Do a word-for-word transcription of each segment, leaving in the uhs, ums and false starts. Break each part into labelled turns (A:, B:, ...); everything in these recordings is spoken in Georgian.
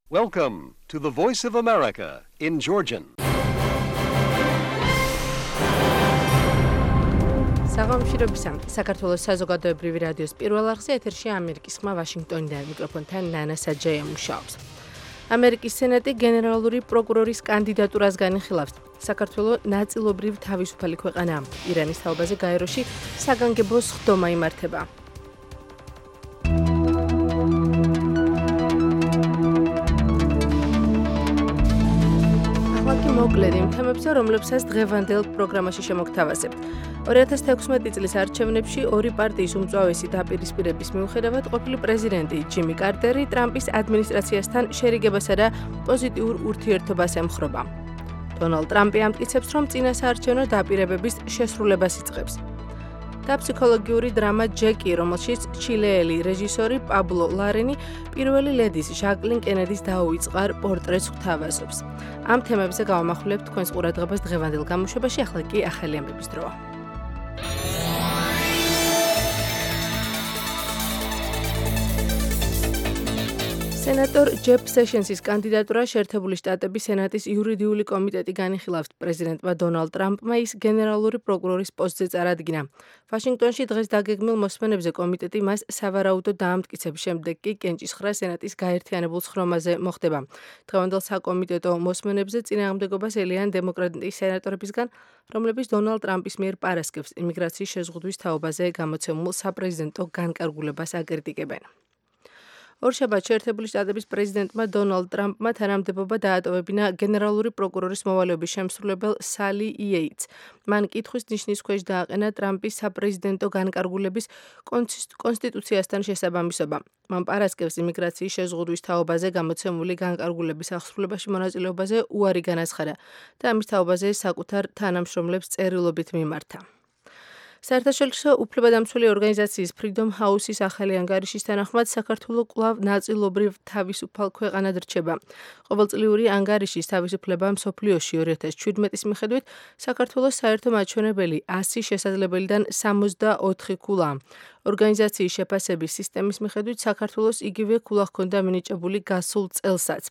A: Welcome to the Voice of America in Georgian.
B: საღამოშირობისა საქართველოს საზოგადოებრივი რადიოს პირველ არხზე ეთერში ამერიკის ხმა ვაშინგტონიდან მიკროფონთან ნანა საჯაია მუშაობს. ამერიკის სენატი გენერალური პროკურორის კანდიდატურას განიხილავს. საქართველოს ნაწილობრივ თავისუფალი ქვეყანაა. ირანის თაობაზე გაეროში საგანგებო სხდომა იმართება. მოკლედ იმ თემებზე, რომლებსაც დღევანდელ პროგრამაში შემოგთავაზებთ. ორი ათას თექვსმეტი წლის არჩევნებში ორი პარტიის უმწვავესი დაპირისპირების მიუხედავად ყოფილი პრეზიდენტი ჯიმი კარტერი ტრამპის ადმინისტრაციასთან შერიგებასა და პოზიტიურ ურთიერთობას ემხრობა. დონალდ ტრამპი ამტკიცებს, რომ წინა საარჩევნო დაპირებების შესრულებას იწყებს. და ფსიქოლოგიური დრამა ჯეკი, რომელშიც ჩილეელი რეჟისორი პაბლო ლარენი პირველი ლედის ჟაკლინ კენედის დაუვიწყარ პორტრეტს გვთავაზობს. ამ თემებზე გავამახვილებთ თქვენს ყურადღებას დღევანდელ გამოშვებაში, ახლა კი ახალი ამბების დროა. სენატორ ჯეფ სეშენსის კანდიდატურა შეერთებული შტატების სენატის იურიდიული კომიტეტი განიხილავს პრეზიდენტმა დონალდ ტრამპმა ის გენერალური პროკურორის პოსტზე წარადგინა. ვაშინგტონში დღეს დაგეგმილ მოსმენებზე კომიტეტი მას სავარაუდო დაამტკიცების შემდეგ კი კენჭისხრა სენატის გაერთიანებულ სხდომაზე მოხდება. დღევანდელ საკომიტეტო მოსმენებზე წინააღმდეგობას ელიან დემოკრატიის სენატორებისგან, რომლებიც დონალდ ტრამპის მიერ პარასკევს იმიგრაციის შეზღუდვის თაობაზე გამოცემულ საპრეზიდენტო განკარგულებას აკრიტიკებენ. ორშაბათს შეერთებული შტატების პრეზიდენტმა დონალდ ტრამპმა თანამდებობა დაატოვებინა გენერალური პროკურორის მოვალეობის შემსრულებელ სალი იეიტს. მან კითხვის ნიშნის ქვეშ დააყენა ტრამპის საპრეზიდენტო განკარგულების კონსტიტუციასთან შესაბამისობა. მან პარასკევს იმიგრაციის შეზღუდვის თაობაზე გამოცემული განკარგულების აღსრულებაში მონაწილეობაზე უარი განაცხადა და ამის თაობაზე საკუთარ თანამშრომლებს წერილობით მიმართა. საერთაშორისო უფლებადამცველი ორგანიზაციის Freedom House-ის ახალი ანგარიშის თანახმად საქართველო კვლავ ნაწილობრივ თავისუფალ ქვეყანად რჩება. ყოველწლიური ანგარიშის თავისუფლება მსოფლიოში ორი ათას შვიდმეტის მიხედვით საქართველოს საერთო მაჩვენებელი ასი შესაძლებელიდან სამოცდაოთხი ქულა. ორგანიზაციის შეფასების სისტემის მიხედვით საქართველოს იგივე ქულა ჰქონდა მინიჭებული გასულ წელსაც.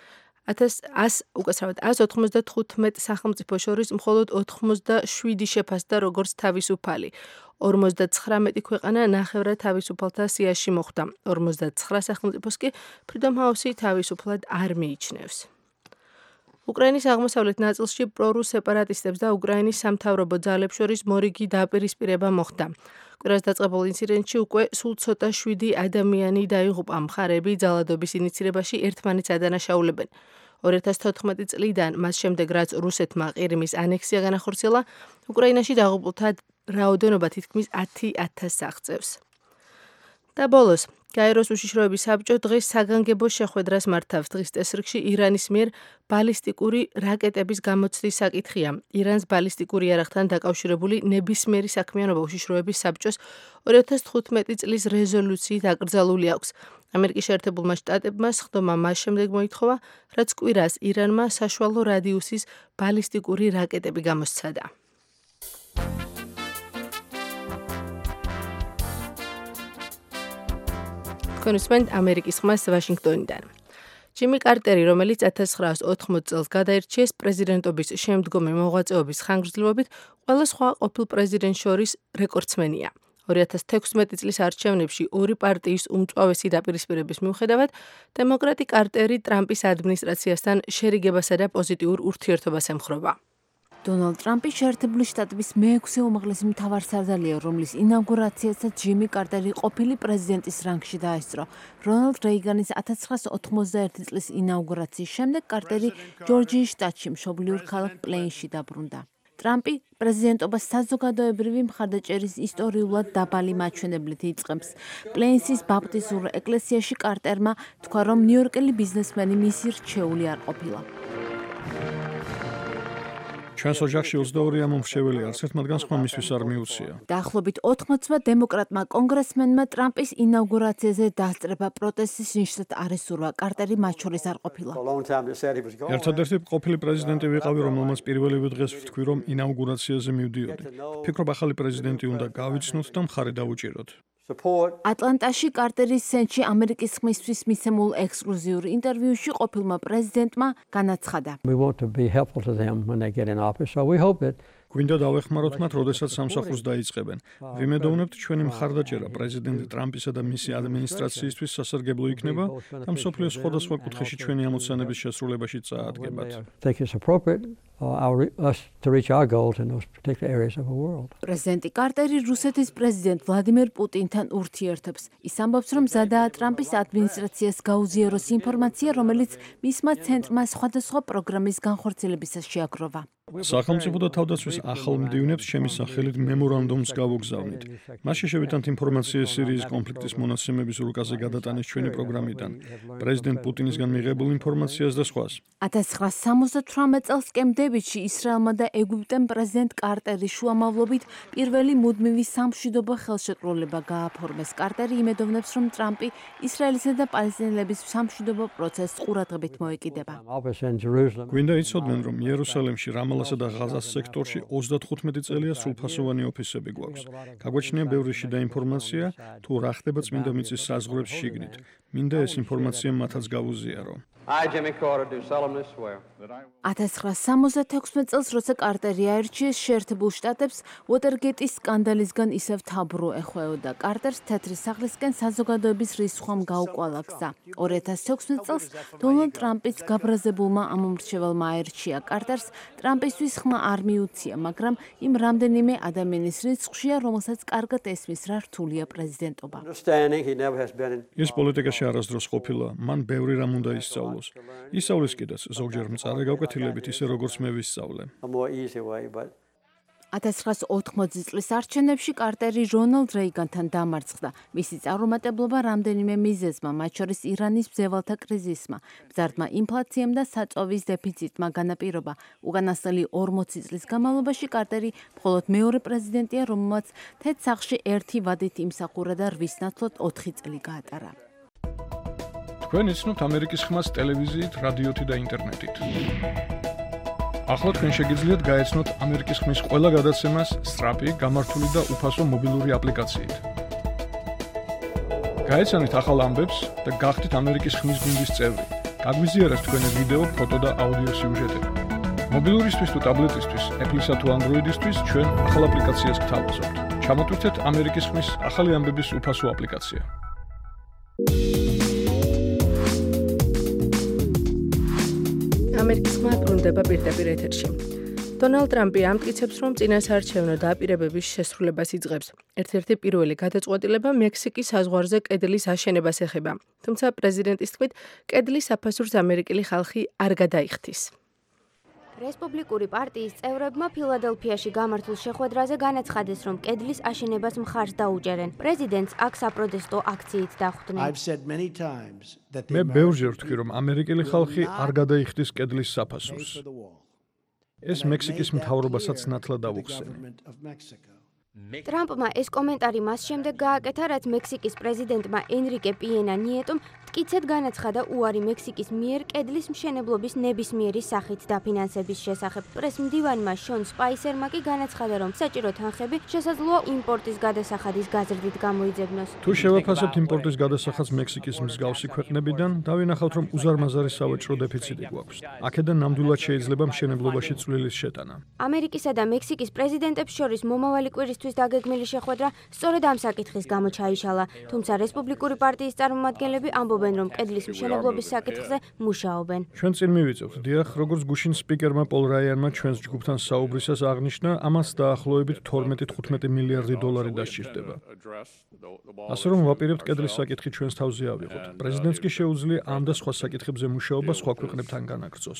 B: უკაცრავად ას ოთხმოცდათხუთმეტ სახელმწიფო შორის მხოლოდ ოთხმოცდაშვიდი შეფასდა როგორც თავისუფალი. ორმოცდაცხრამეტი ქვეყანა ნახევრად თავისუფალთა სიაში მოხვდა. ორმოცდაცხრა სახელმწიფოს კი Freedom House-ი თავისუფლად არ მიიჩნევს. უკრაინის აღმოსავლეთ ნაწილში პრორუს სეპარატისტებს და უკრაინის სამთავრობო ძალებს შორის მორიგი დაპირისპირება მოხდა. კვირას დაწყებულ ინციდენტში უკვე სულ ცოტა შვიდი ადამიანი დაიღუპა. მხარეები ძალადობის ინიცირებაში ერთმანეთს ადანაშაულებენ. ორი ათას თოთხმეტი წლიდან მას შემდეგ, რაც რუსეთმა ყირიმის ანექსია განახორციელა, უკრაინაში დაღუპულთა რაოდენობა თითქმის ათი ათასს აღწევს. და ბოლოს, გაეროს უშიშროების საბჭო დღეს საგანგებო შეხვედრას მართავს. დღის წესრიგში ირანის მიერ ბალისტიკური რაკეტების გამოცდის საკითხია. ირანს ბალისტიკური იარაღთან დაკავშირებული ნებისმიერი საქმიანობა უშიშროების საბჭოს ორი ათას თხუთმეტი წლის რეზოლუციით აკრძალული აქვს. ამერიკის შეერთებულმა შტატებმა სხდომა მას შემდეგ მოითხოვა, რაც კვირას ირანმა საშუალო რადიუსის ბალისტიკური რაკეტები გამოსცადა. კონსპენდ ამერიკის ხმას ვაშინგტონიდან. ჯიმი კარტერი, რომელიც ათას ცხრაას ოთხმოცი წელს გადაირჩიეს პრეზიდენტობის შემდგომი მოღვაწეობის ხანგრძლივობით, ყველა სხვა ყოფილ პრეზიდენტს შორის რეკორდსმენია. ორი ათას თექვსმეტი წლის არჩევნებში ორი პარტიის უმწვავესი დაპირისპირების მიუხედავად, დემოკრატი კარტერი ტრამპის ადმინისტრაციასთან შერიგებასა და პოზიტიურ ურთიერთობას ემხრობა.
C: დონალდ ტრამპი შეერთებული შტატების მეექვსე უმაღლესი მთავარსარდალია, რომლის ინაუგურაციასაც ჯიმი კარტერი ყოფილი პრეზიდენტის რანგში დაესწრო. რონალდ რეიგანის ათას ცხრაას ოცდაერთი წლის ინაუგურაციის შემდეგ კარტერი ჯორჯიის შტატში მშობლიურ ქალაქ პლეინში დაბრუნდა. ტრამპი პრეზიდენტობას საზოგადოებრივი მხარდაჭერის ისტორიულად დაბალი მაჩვენებლით იწყებს. პლეინსის ბაპტისტურ ეკლესიაში კარტერმა თქვა, რომ ნიუ-იორკელი ბიზნესმენი მისი რჩეული არ ყოფილა.
D: ჩვენს ოჯახში ოცდაორი ამომრჩეველი არც ერთ მათგანს ხმა მისთვის არ მიუცია.
C: დაახლოებით ოთხმოცმა დემოკრატმა კონგრესმენმა ტრამპის ინაუგურაციაზე დასწრება პროტესტის ნიშნად არ ესურვა. კარტერი მათ შორის არ ყოფილა.
D: ერთადერთი ყოფილი პრეზიდენტი ვიყავი, რომელმაც პირველივე დღეს ვთქვი, რომ ინაუგურაციაზე მივდიოდი. ვფიქრობ, ახალი პრეზიდენტი უნდა გავიცნოთ და მხარი დავუჭიროთ.
C: ატლანტაში კარტერის ცენტრში ამერიკის ხმისთვის მისცემულ ექსკლუზიურ ინტერვიუში ყოფილმა პრეზიდენტმა განაცხადა.
D: გვინდა დავეხმაროთ მათ, როდესაც სამსახურს დაიწყებენ. ვიმედოვნებთ, ჩვენი მხარდაჭერა პრეზიდენტ ტრამპისა და მისი ადმინისტრაციისთვის სასარგებლო იქნება და მსოფლიოს სხვადასხვა კუთხეში ჩვენი ამოცანების შესრულებაში წაადგებათ.
C: პრეზიდენტი კარტერი რუსეთის პრეზიდენტ ვლადიმერ პუტინთან ურთიერთობს. ის ამბობს, რომ მზადაა ტრამპის ადმინისტრაციას გაუზიაროს ინფორმაცია, რომელიც მისმა ცენტრმა სხვადასხვა პროგრამის განხორციელებისას შეაგროვა.
D: სახელმწიფო და თავდაცვის ახალ მდივნებს ჩემი სახელით მემორანდუმს გავუგზავნით. მასში შევიტანთ ინფორმაცია სირიის კონფლიქტის მონაცემების რუკაზე გადატანის ჩვენი პროგრამიდან, პრეზიდენტ პუტინისგან მიღებულ ინფორმაციას და სხვას.
C: ათას ცხრაასა სამოცდათვრამეტ წელს კემპ-დევიდში ისრაელმა და ეგვიპტემ პრეზიდენტ კარტერის შუამავლობით პირველი მუდმივი სამშვიდობო ხელშეკრულება გააფორმეს. კარტერი იმედოვნებს, რომ ტრამპი ისრაელისა და პალესტინელების სამშვიდობო პროცესს ყურადღებით მოეკიდება.
D: გვინდა იცოდნენ, რომ იერუსალიმში რამალასა და ღაზას სექტორში ოცდათხუთმეტი წელია სრულფასოვანი ოფისები გვაქვს. გაგვაჩნია ბევრი შიდა ინფორმაცია, თუ რა ხდება წმინდა მიწის საზღვრებს შიგნით. მინდა ეს ინფორმაცია მათაც გავუზიარო.
C: ათას ცხრაასა სამოცდათექვსმეტ წელს, როცა კარტერი აირჩიეს შეერთებულ შტატებს, უოტერგეიტის სკანდალისგან ისევ თაბრო ეხვეოდა. კარტერს თეთრი სახლისკენ საზოგადოების რისხვამ გაუკვალა გზა. ორი ათას თექვსმეტ წელს დონალდ ტრამპის გაბრაზებულმა ამომრჩეველმა აირჩია კარტერს. ტრამპისთვის ხმა არ მიუცია, მაგრამ იმ რამდენიმე ადამიანის რიცხვშია, რომელსაც კარგად ესმის, რა რთულია პრეზიდენტობა.
D: ის პოლიტიკაში არასდროს ყოფილა, მან ბევრი რამ უნდა ისწავლოს. ისწავლის კიდეც ზოგჯერ მწარე გაკვეთილებით, ისე როგორც მე ვისწავლე.
C: ათას ცხრაასა ოთხმოცი წლის არჩევნებში კარტერი რონალდ რეიგანთან დამარცხდა. მისი წარუმატებლობა რამდენიმე მიზეზმა, მათ შორის ირანის მძევალთა კრიზისმა, მზარდმა ინფლაციამ და საწვავის დეფიციტმა განაპირობა. უკანასკნელი ორმოცი წლის განმავლობაში კარტერი მხოლოდ მეორე პრეზიდენტია, რომელმაც თეთრ სახლში ერთი ვადით იმსახურა და რვის ნაცვლად ოთხი წელი გაატარა.
D: თქვენ იცნობთ ამერიკის ხმას ტელევიზიით, რადიოთი და ინტერნეტით. ახლა თქვენ შეგიძლიათ გაეცნოთ ამერიკის ხმის ყველა გადაცემას სწრაფი, გამართული და უფასო მობილური აპლიკაციით. გაეცანით ახალ ამბებს და გახდით ამერიკის ხმის გუნდის წევრი. გაგვიზიარეთ თქვენი ვიდეო, ფოტო და აუდიო სიუჟეტები. მობილურისთვის თუ ტაბლეტისთვის, Apple-ისა თუ Android-ისთვის ჩვენ ახალ აპლიკაციას გთავაზობთ. ჩამოტვირთეთ ამერიკის ხმის ახალი ამბების უფასო აპლიკაცია.
B: ამერიკის ხმა ბრუნდება პირდაპირ ეთერში. დონალდ ტრამპი ამტკიცებს, რომ წინასაარჩევნო დაპირებების შესრულებას იწყებს. ერთ-ერთი პირველი გადაწყვეტილება მექსიკის საზღვარზე კედლის აშენებას ეხება. თუმცა პრეზიდენტის თქმით, კედლის საფასურს ამერიკელი ხალხი არ გადაიხდის.
E: რესპუბლიკური პარტიის წევრებმა ფილადელფიაში გამართულ შეხვედრაზე განაცხადეს, რომ კედლის აშენებას მხარს დაუჭერენ. პრეზიდენტს აქ საპროტესტო აქციით დახვდნენ.
D: მე ბევრჯერ ვთქვი, რომ ამერიკელი ხალხი არ გადაიხდის კედლის საფასურს. ეს მექსიკის მთავრობასაც ნათლად ავუხსენე.
E: ტრამპმა ეს კომენტარი მას შემდეგ გააკეთა, რაც მექსიკის პრეზიდენტმა ენრიკე პიენა ნიეტომ მტკიცედ განაცხადა უარი მექსიკის მიერ კედლის მშენებლობის ნებისმიერი სახით დაფინანსების შესახებ. პრესმდივანმა შონ სპაისერმა კი განაცხადა, რომ საჭირო თანხები შესაძლოა იმპორტის გადასახადის გაზრდით გამოიძებნოს.
D: თუ შევაფასებთ იმპორტის გადასახადს მექსიკის მსგავსი ქვეყნებიდან, დავინახავთ, რომ უზარმაზარი სავაჭრო დეფიციტი გვაქვს. აქედან ნამდვილად შეიძლება მშენებლობაში წვლილის შეტანა.
E: ამერიკისა და მექსიკის პრეზიდენტებს შორის მომავალი კვირისთვის დაგეგმილი შეხვედრა სწორედ ამ საკითხის გამო ჩაიშალა. თუმცა რესპუბლიკური პარტიის წარმომადგენლები ამბობენ, რომ კედლის მშენებლობის საკითხზე მუშაობენ.
D: ჩვენ წინ მივიწევთ, დიახ, როგორც გუშინ სპიკერმა პოლ რაიანმა ჩვენს ჯგუფთან საუბრისას აღნიშნა, ამას დაახლოებით თორმეტი თხუთმეტი მილიარდი დოლარი დასჭირდება. ასე რომ ვაპირებთ კედლის საკითხი ჩვენს თავზე ავიღოთ. პრეზიდენტს კი შეუძლია ამ და სხვა საკითხებზე მუშაობა სხვა ქვეყნებთან განაგრძოს.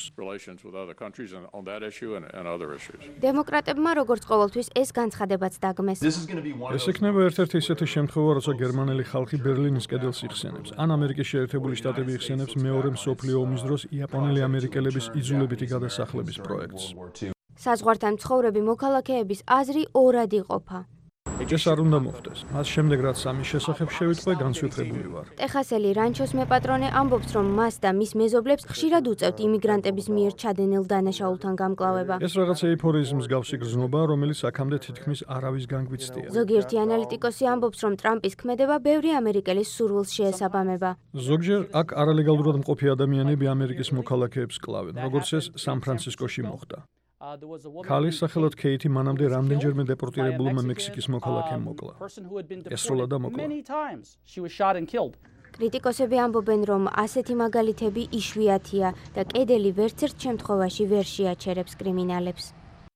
E: დემოკრატებმა როგორც ყოველთვის ეს განცხადებაც დაგმეს.
D: ეს იქნება ერთ-ერთი ისეთი შემთხვევა, როცა გერმანელი ხალხი ბერლინის კედელს იხსენებს, ან ამერიკის შეერთებული შტატები იხსენებს მეორე მსოფლიო ომის დროს იაპონელი ამერიკელების იძულებითი გადასახლების პროექტს.
E: საზღვართან მცხოვრები მოქალაქეების აზრი ორად იყოფა.
D: ეს არ უნდა მოხდეს. მას შემდეგ რაც ამის შესახებ შევიტყვე, განსვიფრებული ვარ.
E: ტეხასელი რანჩოს მეპატრონე ამბობს, რომ მას და მის მეზობლებს ხშირად უწევთ იმიგრანტების მიერ ჩადენილ დანაშაულთან გამკლავება.
D: ეს რაღაც ეიფორიის მსგავსი გრძნობა, რომელიც აქამდე თითქმის არავის განგვიცდია.
E: ზოგიერთი ანალიტიკოსი ამბობს, რომ ტრამპის ქმედება ბევრი ამერიკელის სურვილს შეესაბამება.
D: ზოგჯერ აქ არალეგალურად მყოფი ადამიანები ამერიკის მოქალაქეებს კლავენ, როგორც ეს სან-ფრანცისკოში მოხდა. ქალის სახელად ქეითი მანამდე რამდენჯერმე დეპორტირებულმა მექსიკის მოქალაქემ მოკლა. ესროლა და მოკლა.
E: კრიტიკოსები ამბობენ, რომ ასეთი მაგალითები იშვიათია და კედელი ვერც ერთ შემთხვევაში ვერ შეაჩერებს კრიმინალებს.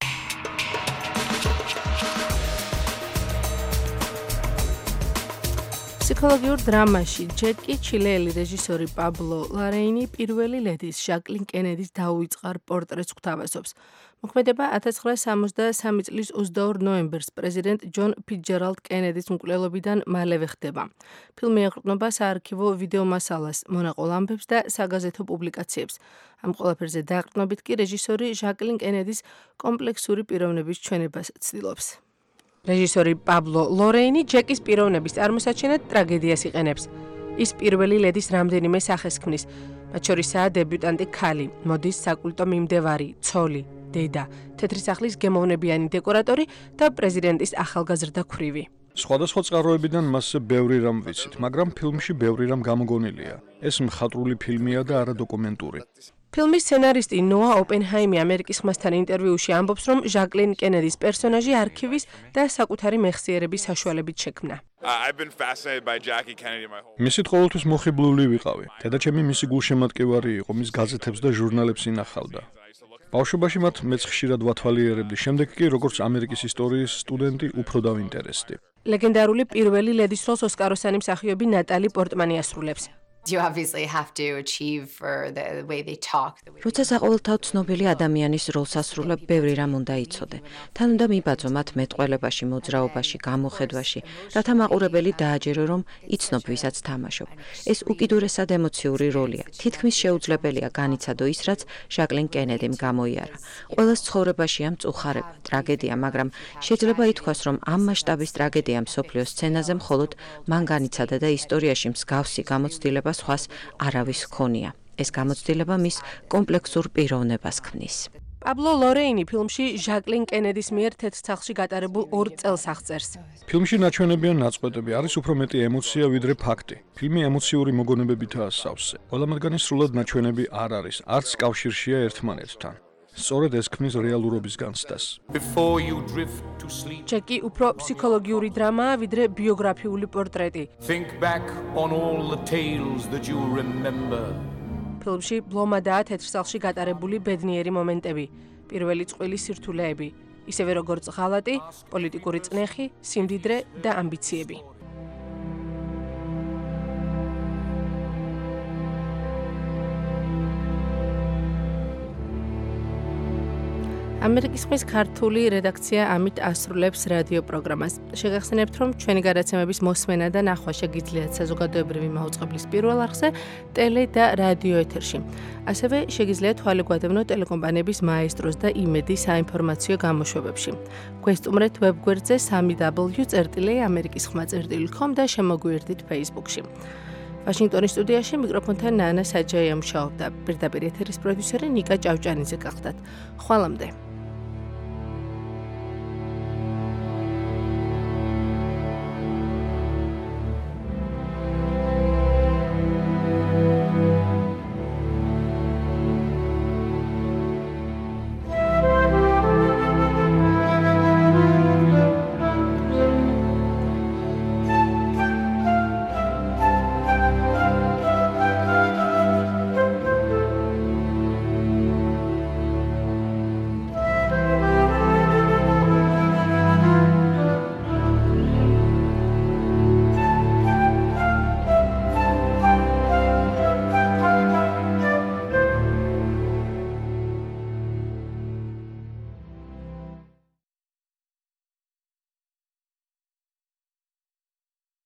E: ფსიქოლოგიურ დრამაში ჯეკი ჩილეელი რეჟისორი პაბლო ლარეინი პირველი ლედის ჟაკლინ კენედის დაუვიწყარ პორტრეტს გვთავაზობს. მოქმედება ათას ცხრაასი სამოცდასამი წლის ოცდაორ ნოემბერს პრეზიდენტ ჯონ ფიცჯერალდ კენედის მკვლელობიდან მალევე ხდება. ფილმი ეყრდნობა საარქივო ვიდეო მასალას, მონაყოლ ამბებს და საგაზეთო პუბლიკაციებს. ამ ყველაფერზე დაყრდნობით კი რეჟისორი ჟაკლინ კენედის კომპლექსური პიროვნების ჩვენებას ცდილობს. რეჟისორი პაბლო ლორეინი ჯეკის პიროვნების წარმოსაჩენად ტრაგედიას იყენებს. ის პირველი ლედის რამდენიმე სახეს ქმნის, მათ შორისაა დებიუტანტი ქალი, მოდის საკულტო მიმდევარი, ცოლი, დედა, თეთრი სახლის გემოვნებიანი დეკორატორი და პრეზიდენტის ახალგაზრდა ქვრივი.
D: სხვადასხვა წყაროებიდან მასზე ბევრი რამ ვიცით, მაგრამ ფილმში ბევრი რამ გამოგონილია. ეს მხატვრული ფილმია და არა დოკუმენტური.
B: ფილმის სცენარისტი ნოა ოპენჰაიმი ამერიკის ხმასთან ინტერვიუში ამბობს, რომ ჟაკლინ კენედის პერსონაჟი არქივის და საკუთარი მეხსიერების საშუალებით შექმნა.
D: მისით ყოველთვის მოხიბლული ვიყავი. დედაჩემი მისი გულშემატკივარი იყო, მის გაზეთებს და ჟურნალებს ინახავდა. ბავშვობაში მათ მეც ხშირად ვათვალიერებდი, შემდეგ კი როგორც ამერიკის ისტორიის სტუდენტი უფრო დავინტერესდი.
B: ლეგენდარული პირველი ლედის როლს ოსკაროსანი მსახიობი ნატალი პორტმანი ასრულებს.
F: You obviously have to achieve for the way they talk.
G: როცა საყოველთაოდ ცნობილი ადამიანის როლს ასრულებ, ბევრი რამ უნდა იცოდე. თან უნდა მიბაძო მათ მეტყველებაში, მოძრაობაში, გამოხედვაში, რათა მაყურებელი დააჯერო, რომ იცნობ ვისაც თამაშობ. ეს უკიდურესად ემოციური როლია. თითქმის შეუძლებელია განიცადო ის, რაც ჟაკლინ კენედიმ გამოიარა. ყველას ცხოვრებაშია მწუხარება, ტრაგედია, მაგრამ შეიძლება ითქვას, რომ ამ მასშტაბის ტრაგედია მსოფლიო სცენაზე მხოლოდ მან განიცადა და ისტორიაში მსგავსი გამოცდილება სხვას არავის ჰქონია. ეს გამოცდილება მის კომპლექსურ პიროვნებას ქმნის.
B: პაბლო ლორეინი ფილმში ჟაკლინ კენედის მიერ თეთრ სახლში გატარებულ ორ წელს აღწერს.
D: ფილმში ნაჩვენებიან ნაწყვეტები, არის უფრო მეტი ემოცია ვიდრე ფაქტი. ფილმი ემოციური მოგონებებითაა სავსე. ყველა მათგანი სრულად ნაჩვენები არ არის, არც კავშირშია ერთმანეთთან. სწორედ ეს ქმნის რეალურობის განცდას.
B: ჯეკი უფრო ფსიქოლოგიური დრამაა, ვიდრე ბიოგრაფიული პორტრეტი. ფილმში ბლომადაა თეთრ სახლში გატარებული ბედნიერი მომენტები, პირველი წყვილი სირთულეები, ისევე როგორც ღალატი, პოლიტიკური წნეხი, სიმდიდრე და ამბიციები. ამერიკის ხმის ქართული რედაქცია ამით ასრულებს რადიო პროგრამას. შეგახსენებთ, რომ ჩვენი გადაცემების მოსმენა და ნახვა შეგიძლიათ საზოგადოებრივი მაუწყებლის პირველ არხზე, ტელე და რადიო ეთერში. ასევე შეგიძლიათ თვალი გვადევნოთ ტელეკომპანიების მაესტროს და იმედის საინფორმაციო გამოშვებებში. გვესტუმრეთ ვებგვერდზე სამი დაბლიუ წერტილი ამერიკის ხმა წერტილი კომ და შემოგვიერთდით Facebook-ში. ვაშინგტონის სტუდიაში მიკროფონთან ნანა საჯაია მუშაობდა. პირდაპირ ეთერის პროდიუსერი ნიკა ჭავჭანიძე გახდათ. ხვალამდე.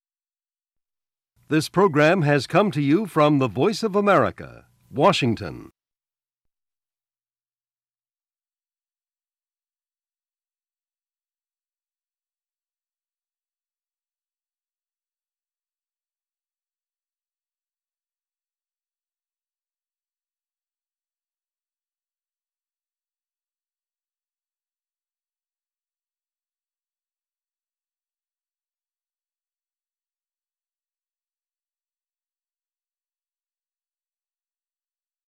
A: This program has come to you from the Voice of America, Washington.